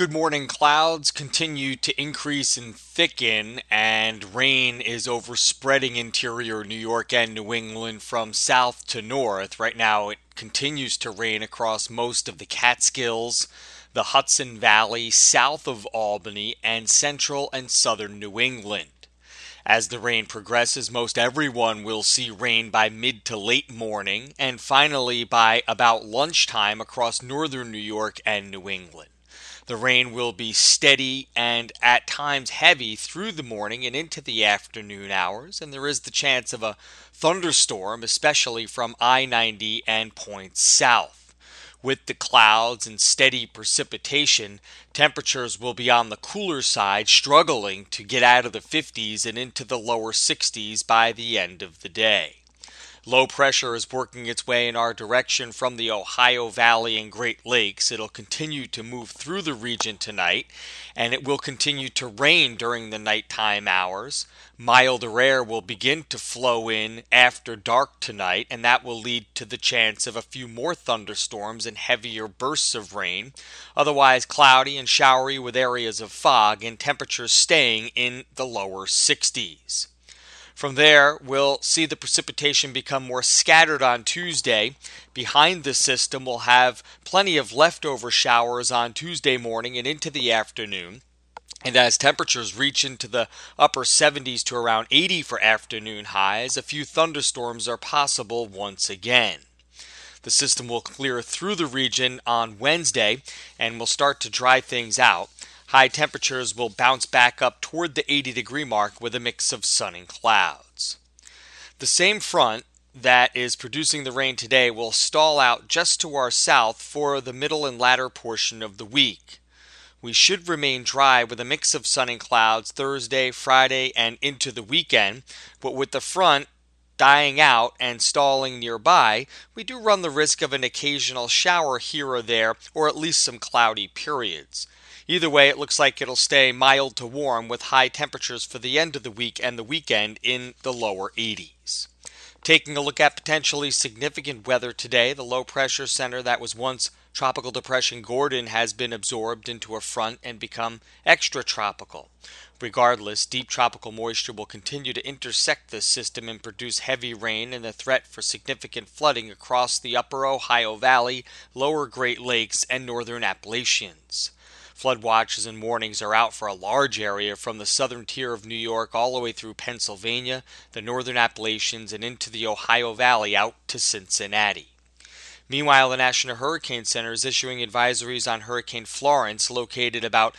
Good morning. Clouds continue to increase and thicken, and rain is overspreading interior New York and New England from south to north. Right now, it continues to rain across most of the Catskills, the Hudson Valley, south of Albany, and central and southern New England. As the rain progresses, most everyone will see rain by mid to late morning, and finally by about lunchtime across northern New York and New England. The rain will be steady and at times heavy through the morning and into the afternoon hours, and there is the chance of a thunderstorm, especially from I-90 and points south. With the clouds and steady precipitation, temperatures will be on the cooler side, struggling to get out of the 50s and into the lower 60s by the end of the day. Low pressure is working its way in our direction from the Ohio Valley and Great Lakes. It'll continue to move through the region tonight, and it will continue to rain during the nighttime hours. Milder air will begin to flow in after dark tonight, and that will lead to the chance of a few more thunderstorms and heavier bursts of rain. Otherwise cloudy and showery with areas of fog and temperatures staying in the lower 60s. From there, we'll see the precipitation become more scattered on Tuesday. Behind the system, we'll have plenty of leftover showers on Tuesday morning and into the afternoon. And as temperatures reach into the upper 70s to around 80 for afternoon highs, a few thunderstorms are possible once again. The system will clear through the region on Wednesday and will start to dry things out. High temperatures will bounce back up toward the 80-degree mark with a mix of sun and clouds. The same front that is producing the rain today will stall out just to our south for the middle and latter portion of the week. We should remain dry with a mix of sun and clouds Thursday, Friday, and into the weekend, but with the front dying out and stalling nearby, we do run the risk of an occasional shower here or there, or at least some cloudy periods. Either way, it looks like it'll stay mild to warm with high temperatures for the end of the week and the weekend in the lower 80s. Taking a look at potentially significant weather today, the low pressure center that was once Tropical Depression Gordon has been absorbed into a front and become extratropical. Regardless, deep tropical moisture will continue to intersect this system and produce heavy rain and a threat for significant flooding across the upper Ohio Valley, lower Great Lakes, and northern Appalachians. Flood watches and warnings are out for a large area from the southern tier of New York all the way through Pennsylvania, the northern Appalachians, and into the Ohio Valley out to Cincinnati. Meanwhile, the National Hurricane Center is issuing advisories on Hurricane Florence, located about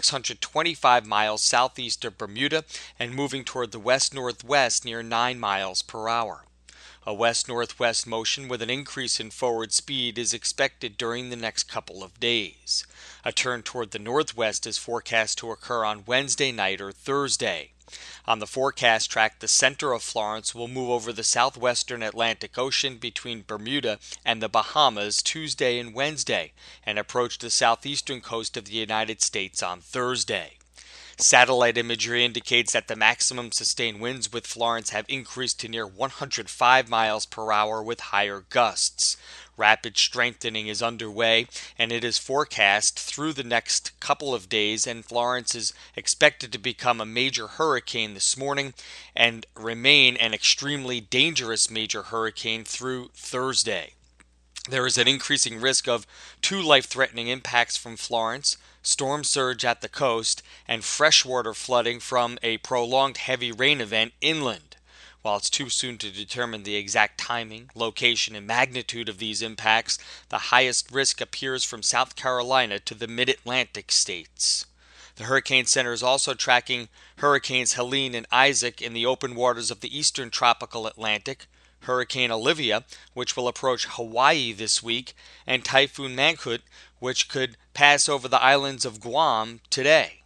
625 miles southeast of Bermuda and moving toward the west-northwest near 9 miles per hour. A west-northwest motion with an increase in forward speed is expected during the next couple of days. A turn toward the northwest is forecast to occur on Wednesday night or Thursday. On the forecast track, the center of Florence will move over the southwestern Atlantic Ocean between Bermuda and the Bahamas Tuesday and Wednesday, and approach the southeastern coast of the United States on Thursday. Satellite imagery indicates that the maximum sustained winds with Florence have increased to near 105 miles per hour with higher gusts. Rapid strengthening is underway, and it is forecast through the next couple of days, and Florence is expected to become a major hurricane this morning and remain an extremely dangerous major hurricane through Thursday. There is an increasing risk of 2 life-threatening impacts from Florence, storm surge at the coast, and freshwater flooding from a prolonged heavy rain event inland. While it's too soon to determine the exact timing, location, and magnitude of these impacts, the highest risk appears from South Carolina to the mid-Atlantic states. The Hurricane Center is also tracking Hurricanes Helene and Isaac in the open waters of the eastern tropical Atlantic, Hurricane Olivia, which will approach Hawaii this week, and Typhoon Mangkhut, which could pass over the islands of Guam today.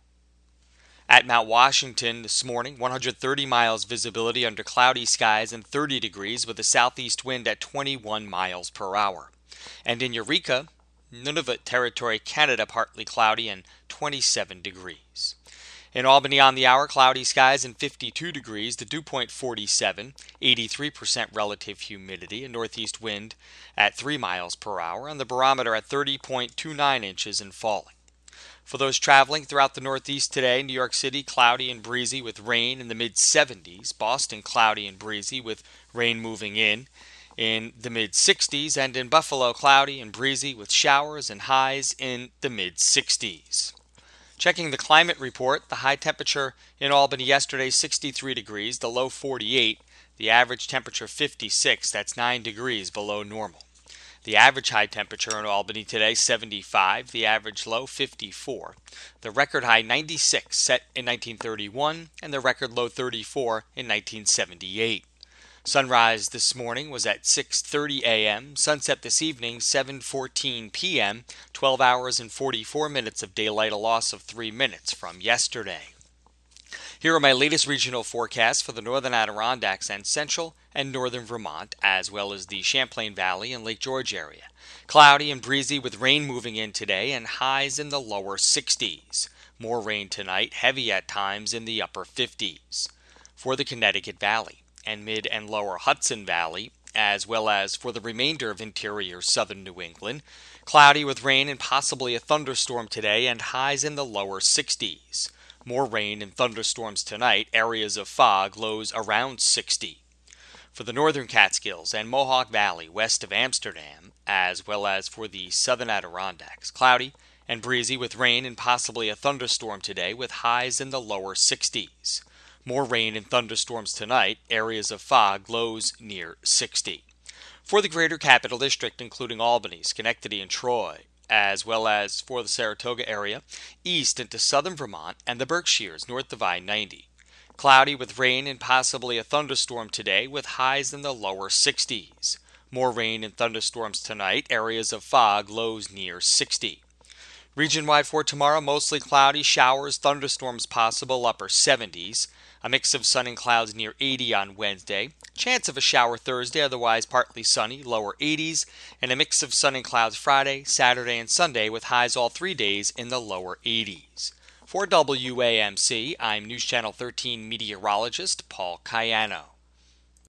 At Mount Washington this morning, 130 miles visibility under cloudy skies and 30 degrees with a southeast wind at 21 miles per hour. And in Eureka, Nunavut Territory, Canada, partly cloudy and 27 degrees. In Albany on the hour, cloudy skies and 52 degrees, the dew point 47, 83% relative humidity, a northeast wind at 3 miles per hour, and the barometer at 30.29 inches and falling. For those traveling throughout the Northeast today, New York City cloudy and breezy with rain in the mid-70s. Boston cloudy and breezy with rain moving in the mid-60s. And in Buffalo cloudy and breezy with showers and highs in the mid-60s. Checking the climate report, the high temperature in Albany yesterday 63 degrees, the low 48, the average temperature 56, that's 9 degrees below normal. The average high temperature in Albany today, 75. The average low, 54. The record high, 96, set in 1931, and the record low, 34, in 1978. Sunrise this morning was at 6:30 a.m. Sunset this evening, 7:14 p.m. 12 hours and 44 minutes of daylight, a loss of 3 minutes from yesterday. Here are my latest regional forecasts for the northern Adirondacks and central and northern Vermont, as well as the Champlain Valley and Lake George area. Cloudy and breezy with rain moving in today and highs in the lower 60s. More rain tonight, heavy at times in the upper 50s. For the Connecticut Valley and mid and lower Hudson Valley, as well as for the remainder of interior southern New England, cloudy with rain and possibly a thunderstorm today and highs in the lower 60s. More rain and thunderstorms tonight, areas of fog, lows around 60. For the northern Catskills and Mohawk Valley west of Amsterdam, as well as for the southern Adirondacks, cloudy and breezy with rain and possibly a thunderstorm today with highs in the lower 60s. More rain and thunderstorms tonight, areas of fog, lows near 60. For the greater capital district, including Albany, Schenectady, and Troy, as well as for the Saratoga area, east into southern Vermont and the Berkshires north of I-90. Cloudy with rain and possibly a thunderstorm today with highs in the lower 60s. More rain and thunderstorms tonight, areas of fog, lows near 60. Region-wide for tomorrow, mostly cloudy, showers, thunderstorms possible, upper 70s. A mix of sun and clouds near 80 on Wednesday. Chance of a shower Thursday, otherwise partly sunny, lower 80s. And a mix of sun and clouds Friday, Saturday, and Sunday with highs all 3 days in the lower 80s. For WAMC, I'm News Channel 13 meteorologist Paul Cayano.